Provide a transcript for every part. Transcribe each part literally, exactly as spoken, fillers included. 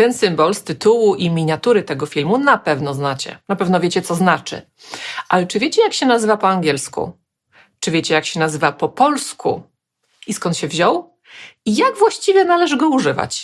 Ten symbol z tytułu i miniatury tego filmu na pewno znacie. Na pewno wiecie, co znaczy. Ale czy wiecie, jak się nazywa po angielsku? Czy wiecie, jak się nazywa po polsku? I skąd się wziął? I jak właściwie należy go używać?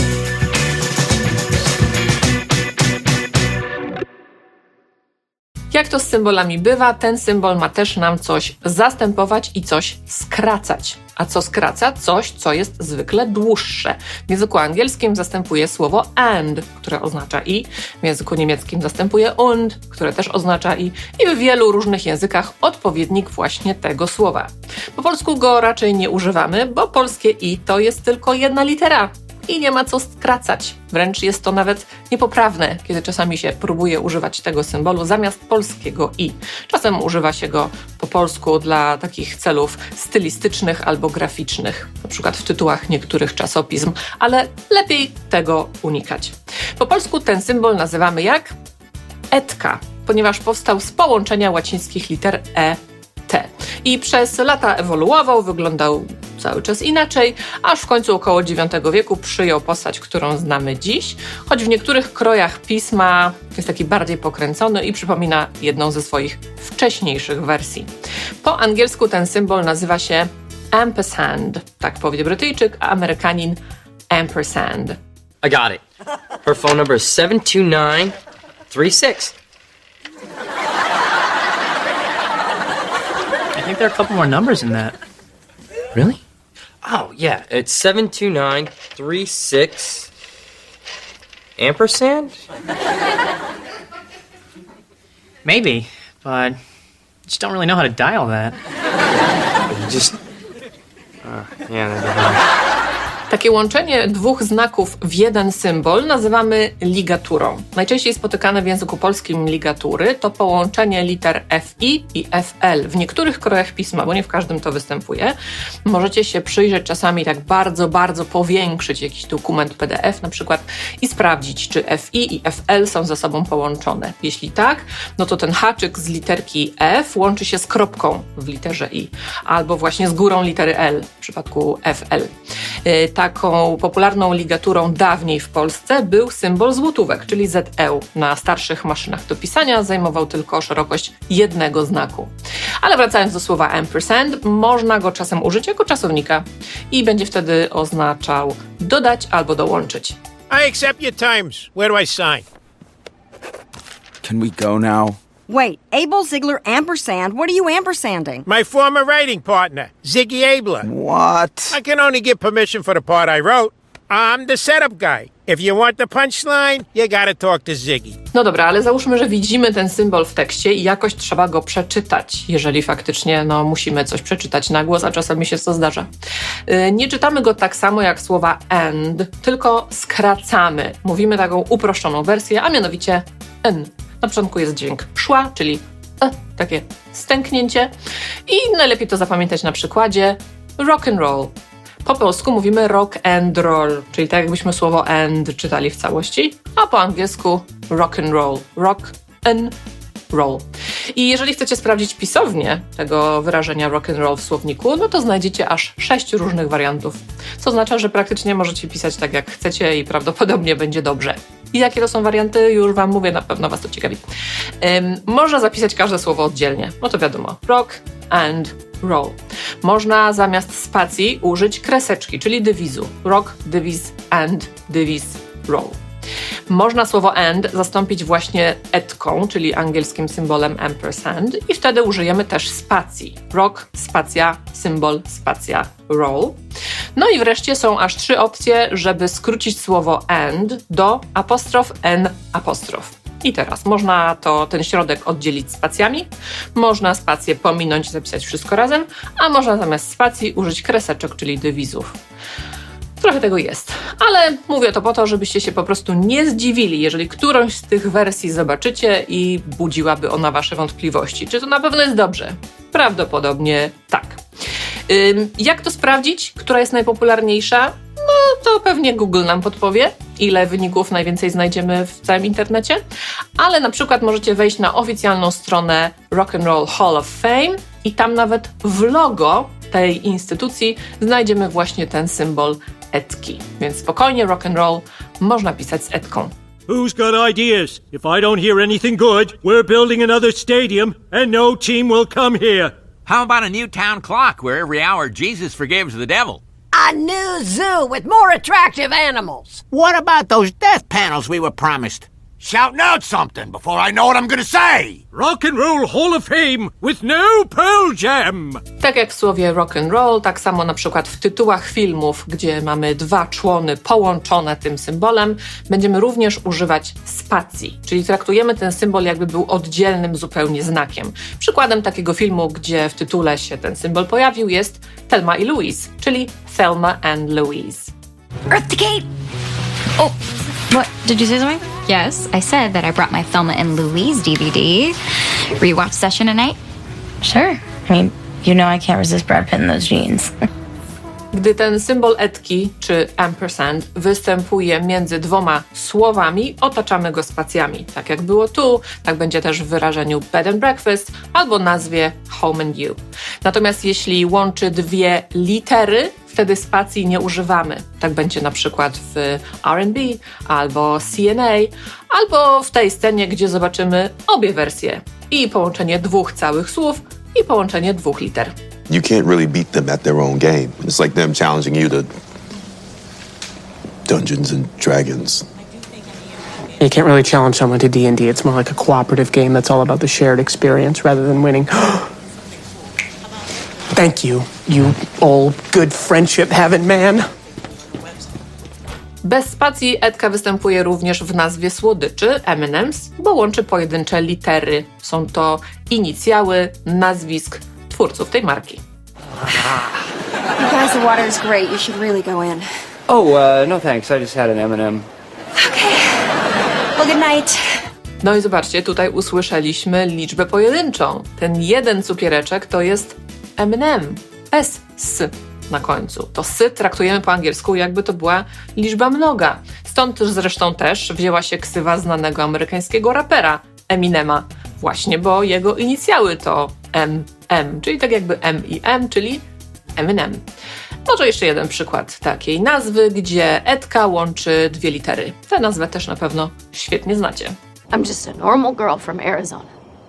Jak to z symbolami bywa, ten symbol ma też nam coś zastępować i coś skracać. A co skraca? Coś, co jest zwykle dłuższe. W języku angielskim zastępuje słowo and, które oznacza i. W języku niemieckim zastępuje und, które też oznacza i. I w wielu różnych językach odpowiednik właśnie tego słowa. Po polsku go raczej nie używamy, bo polskie i to jest tylko jedna litera. I nie ma co skracać. Wręcz jest to nawet niepoprawne, kiedy czasami się próbuje używać tego symbolu zamiast polskiego i. Czasem używa się go po polsku dla takich celów stylistycznych albo graficznych, na przykład w tytułach niektórych czasopism, ale lepiej tego unikać. Po polsku ten symbol nazywamy jak etka, ponieważ powstał z połączenia łacińskich liter e, t. I przez lata ewoluował, wyglądał cały czas inaczej, aż w końcu około dziewiątego wieku przyjął postać, którą znamy dziś, choć w niektórych krojach pisma jest taki bardziej pokręcony i przypomina jedną ze swoich wcześniejszych wersji. Po angielsku ten symbol nazywa się ampersand, tak powie Brytyjczyk, a Amerykanin ampersand. I got it. Her phone number is seven two nine three six. I think there are a couple more numbers in that. Really? Oh, yeah. It's seven two nine three six ampersand? Maybe, but I just don't really know how to dial that. You just... Uh, yeah, that's Takie łączenie dwóch znaków w jeden symbol nazywamy ligaturą. Najczęściej spotykane w języku polskim ligatury to połączenie liter F I i F L. W niektórych krojach pisma, bo nie w każdym to występuje, możecie się przyjrzeć czasami tak bardzo, bardzo powiększyć jakiś dokument P D F na przykład i sprawdzić, czy F I i F L są ze sobą połączone. Jeśli tak, no to ten haczyk z literki F łączy się z kropką w literze I, albo właśnie z górą litery L w przypadku F L. Taką popularną ligaturą dawniej w Polsce był symbol złotówek, czyli Z E. Na starszych maszynach do pisania zajmował tylko szerokość jednego znaku. Ale wracając do słowa ampersand, można go czasem użyć jako czasownika i będzie wtedy oznaczał dodać albo dołączyć. I accept your terms. Where do I sign? Can we go now? Wait, Abel Ziegler ampersand? What are you ampersanding? My former writing partner, Ziggy Abler. What? I can only give permission for the part I wrote. I'm the setup guy. If you want the punchline, you gotta talk to Ziggy. No dobra, ale załóżmy, że widzimy ten symbol w tekście i jakoś trzeba go przeczytać, jeżeli faktycznie no, musimy coś przeczytać na głos, a czasami się to zdarza. Yy, nie czytamy go tak samo jak słowa and, tylko skracamy. Mówimy taką uproszczoną wersję, a mianowicie n. Na początku jest dźwięk szła, czyli e, takie stęknięcie i najlepiej to zapamiętać na przykładzie rock and roll. Po polsku mówimy rock and roll, czyli tak jakbyśmy słowo and czytali w całości, a po angielsku rock and roll, rock and roll. I jeżeli chcecie sprawdzić pisownię tego wyrażenia rock and roll w słowniku, no to znajdziecie aż sześć różnych wariantów, co oznacza, że praktycznie możecie pisać tak jak chcecie i prawdopodobnie będzie dobrze. I jakie to są warianty, już wam mówię, na pewno was to ciekawi. Um, można zapisać każde słowo oddzielnie, no to wiadomo, rock and roll. Można zamiast spacji użyć kreseczki, czyli dywizu. Rock, dywis, and, dywis, roll. Można słowo and zastąpić właśnie etką, czyli angielskim symbolem ampersand i wtedy użyjemy też spacji. Rock, spacja, symbol, spacja, roll. No i wreszcie są aż trzy opcje, żeby skrócić słowo and do apostrof n apostrof. I teraz można to ten środek oddzielić spacjami, można spację pominąć i zapisać wszystko razem, a można zamiast spacji użyć kreseczek, czyli dywizów. Trochę tego jest, ale mówię to po to, żebyście się po prostu nie zdziwili, jeżeli którąś z tych wersji zobaczycie i budziłaby ona wasze wątpliwości. Czy to na pewno jest dobrze? Prawdopodobnie tak. Ym, jak to sprawdzić? Która jest najpopularniejsza? No to pewnie Google nam podpowie, ile wyników najwięcej znajdziemy w całym internecie, ale na przykład możecie wejść na oficjalną stronę Rock and Roll Hall of Fame i tam nawet w logo tej instytucji znajdziemy właśnie ten symbol etki. Więc spokojnie, Rock and Roll można pisać z etką. Who's got ideas? If I don't hear anything good, we're building another stadium and no team will come here. How about a new town clock where every hour Jesus forgives the devil? A new zoo with more attractive animals. What about those death panels we were promised? Shouting out something before I know what I'm gonna say. Rock and Roll Hall of Fame with no Pearl Jam. Tak jak w słowie rock and roll, tak samo na przykład w tytułach filmów, gdzie mamy dwa człony połączone tym symbolem, będziemy również używać spacji, czyli traktujemy ten symbol jakby był oddzielnym zupełnie znakiem. Przykładem takiego filmu, gdzie w tytule się ten symbol pojawił, jest Thelma i Louise, czyli Thelma and Louise. Earth Decay! Oh, what? Did you say something? Yes, I said that I brought my Thelma and Louise D V D. Rewatch session tonight? Sure. I mean, you know I can't resist Brad Pitt in those jeans. Gdy ten symbol etki, czy ampersand, występuje między dwoma słowami, otaczamy go spacjami. Tak jak było tu, tak będzie też w wyrażeniu bed and breakfast albo nazwie home and you. Natomiast jeśli łączy dwie litery, wtedy spacji nie używamy. Tak będzie na przykład w R and B albo C N A, albo w tej scenie, gdzie zobaczymy obie wersje. I połączenie dwóch całych słów i połączenie dwóch liter. You can't really beat them at their own game. It's like them challenging you to Dungeons and Dragons. You can't really challenge someone to D and D. It's more like a cooperative game that's all about the shared experience rather than winning. Thank you, you old good friendship having man. Bez spacji etka występuje również w nazwie słodyczy M and M's, bo łączy pojedyncze litery. Są to inicjały nazwisk twórców tej marki. You guys, the water is great. You should really go in. Oh, uh, no thanks. I just had an M and M. Okay. Well, good night. No i zobaczcie, tutaj usłyszeliśmy liczbę pojedynczą. Ten jeden cukiereczek to jest M and M. S, S na końcu. To sy traktujemy po angielsku, jakby to była liczba mnoga. Stąd zresztą też wzięła się ksywa znanego amerykańskiego rapera Eminema. Właśnie, bo jego inicjały to M M, czyli tak jakby M i M, czyli Eminem. Może jeszcze jeden przykład takiej nazwy, gdzie etka łączy dwie litery. Tę nazwę też na pewno świetnie znacie. I'm just a normal girl from Arizona.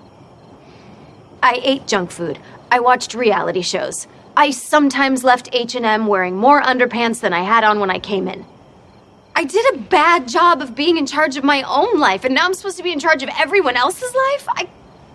I ate junk food. I watched reality shows. I sometimes left H and M wearing more underpants than I had on when I came in. I did a bad job of being in charge of my own life, and now I'm supposed to be in charge of everyone else's life? I...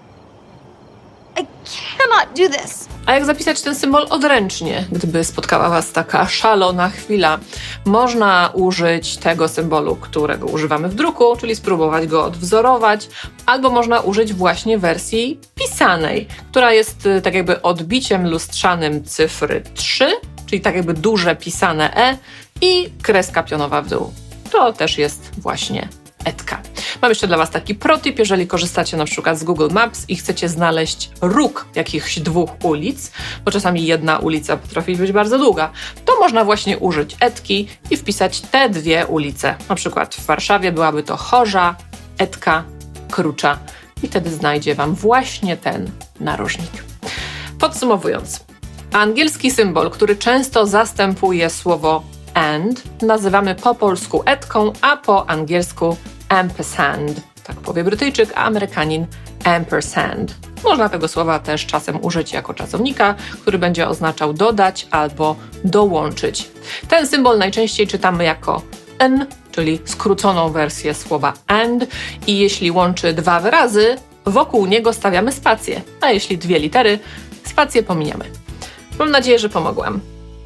I cannot do this. A jak zapisać ten symbol odręcznie, gdyby spotkała Was taka szalona chwila? Można użyć tego symbolu, którego używamy w druku, czyli spróbować go odwzorować, albo można użyć właśnie wersji pisanej, która jest tak jakby odbiciem lustrzanym cyfry trzy, czyli tak jakby duże pisane E i kreska pionowa w dół. To też jest właśnie etka. Mam jeszcze dla Was taki protip, jeżeli korzystacie na przykład z Google Maps i chcecie znaleźć róg jakichś dwóch ulic, bo czasami jedna ulica potrafi być bardzo długa, to można właśnie użyć etki i wpisać te dwie ulice. Na przykład w Warszawie byłaby to Chorza, Etka, Krucza i wtedy znajdzie Wam właśnie ten narożnik. Podsumowując, angielski symbol, który często zastępuje słowo and, nazywamy po polsku etką, a po angielsku ampersand. Tak powie Brytyjczyk, a Amerykanin ampersand. Można tego słowa też czasem użyć jako czasownika, który będzie oznaczał dodać albo dołączyć. Ten symbol najczęściej czytamy jako n, czyli skróconą wersję słowa and, i jeśli łączy dwa wyrazy, wokół niego stawiamy spację, a jeśli dwie litery, spację pominiemy. Mam nadzieję, że pomogłam.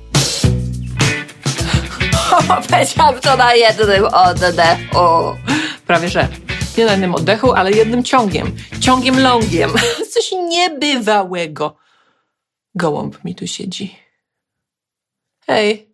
Powiedziałam to na jednym oddechu. Prawie że. Nie na jednym oddechu, ale jednym ciągiem. Ciągiem longiem. Coś niebywałego. Gołąb mi tu siedzi. Hej.